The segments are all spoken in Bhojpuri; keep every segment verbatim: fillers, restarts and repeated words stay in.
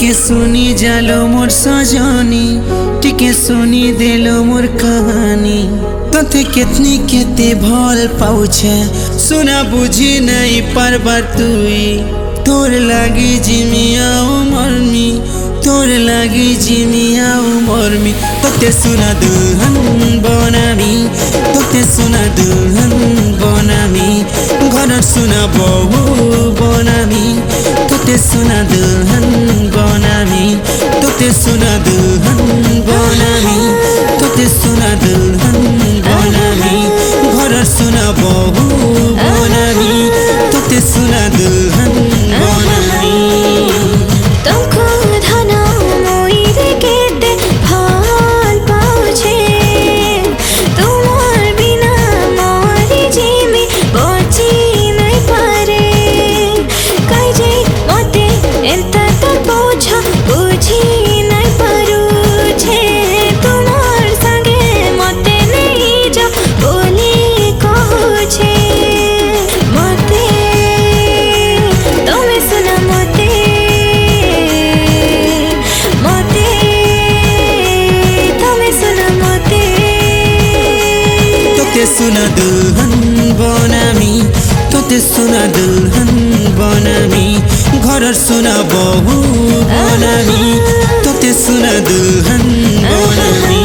टिके सुनी जालो मोर सजनी टिके सुनी देलो मोर कहानी तोते कितनी केते भल पाउछे सुना बुझी नहीं पारबार तुई तोर लागी जिमिया मरमी तोर लागी जिमिया मरमी तोते सुना दुल्हन बनामी तोते सुना दुल्हन बनामी घर सुना बहु बनामी तोते सुना दुल्हन बनामी तोते सुना दुल्हन बनामी तोते सुना दुल्हन बनामी घर सुना बहु बनामी तोते सुना दुल्हन बनामी तुमको धना मोइरे केते भाल पाउछे तुम्हार बिना मोरी जीमी बची नहीं पारे काजे मते एंता तो बोझा बुझी नहीं पारुछे तुम्हार संगे मते नहीं जा बोली कहूछे मते तुमे सुना मते मते तुमे सुना मते तोते सुना दुल्हन बनामी तोते सुना दुल्हन बनामी घर सुना बहु बनामी तोते सुना दुल्हन बनामी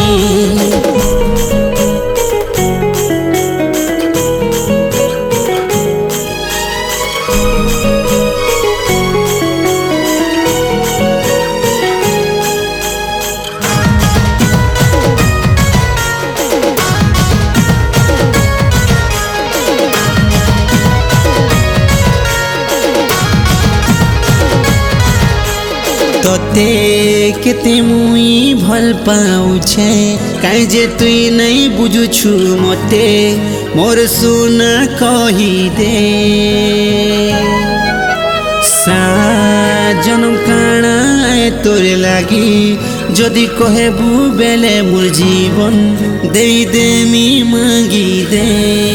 तोते केते मुई भल पाउछे काई जे तुई नहीं बुझुछु मते मोर सुना कही दे जनम काना तोरे लागी जदि कहेबू बेले मोर जीवन दे देमी मांगी दे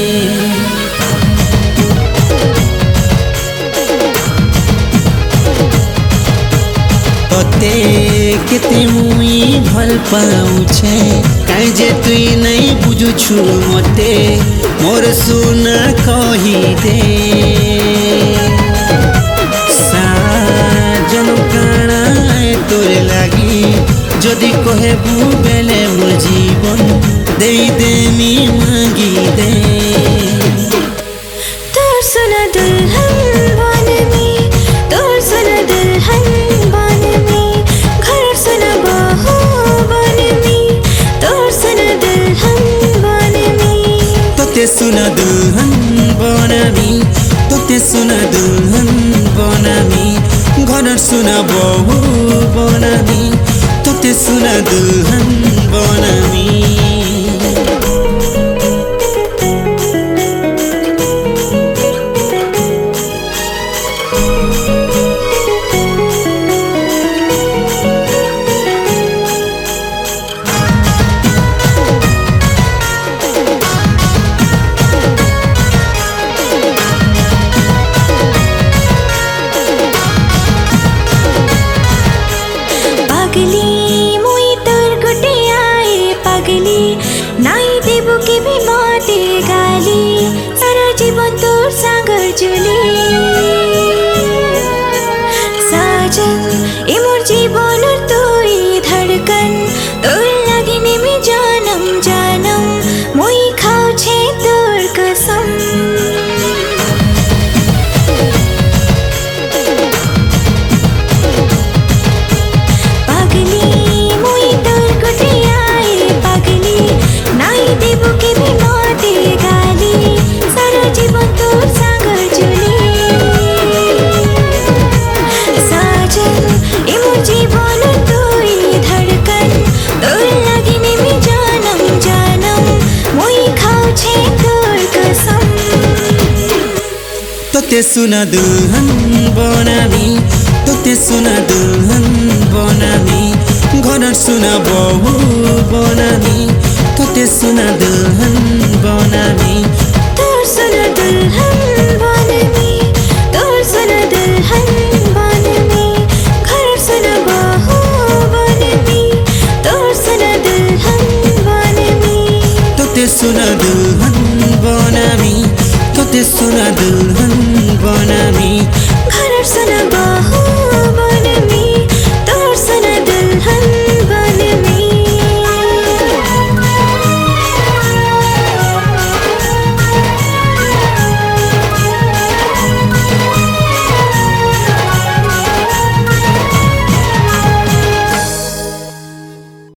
तोते केते मुई भल पाउछे काई जे तुई नहीं बुझुछु मते मोर सुना कही दे जनम काना तोरे लागी जदि कहेबू बेले मोर जीवन दे देमी मांगी दे तोर सुना दुल्हन बनमी तोर सुना दुल्हन बनमी घर सुना बहु बनमी तोर सुना दुल्हन बनमी तोते सुना दुल्हन बनामी तोते सुना दुल्हन बनामी घर सुना बहु बनामी तोते सुना दुल्हन बनामी पगली मुई तोर गुटे आए पगली नाई देबू के भी माते गाली सारा जीवन तोर सागर जुली साजन ए मोर जीवन तोई धड़कन तोर लागिने में जानम जानम मुई खाओ छे तोर कसम तोते सुना दुल्हन बनामी तोते सुना दुल्हन बनामी घर सुना बहु बनामी तोते सुना दुल्हन बनामी तोर सुना दुल्हन बनमी तोर सुना दुल्हन बनमी घर सुना তোতে সোনা দুলহন বনামি তোতে সোনা দুলহন বনামি ঘৰৰ সোনা বহু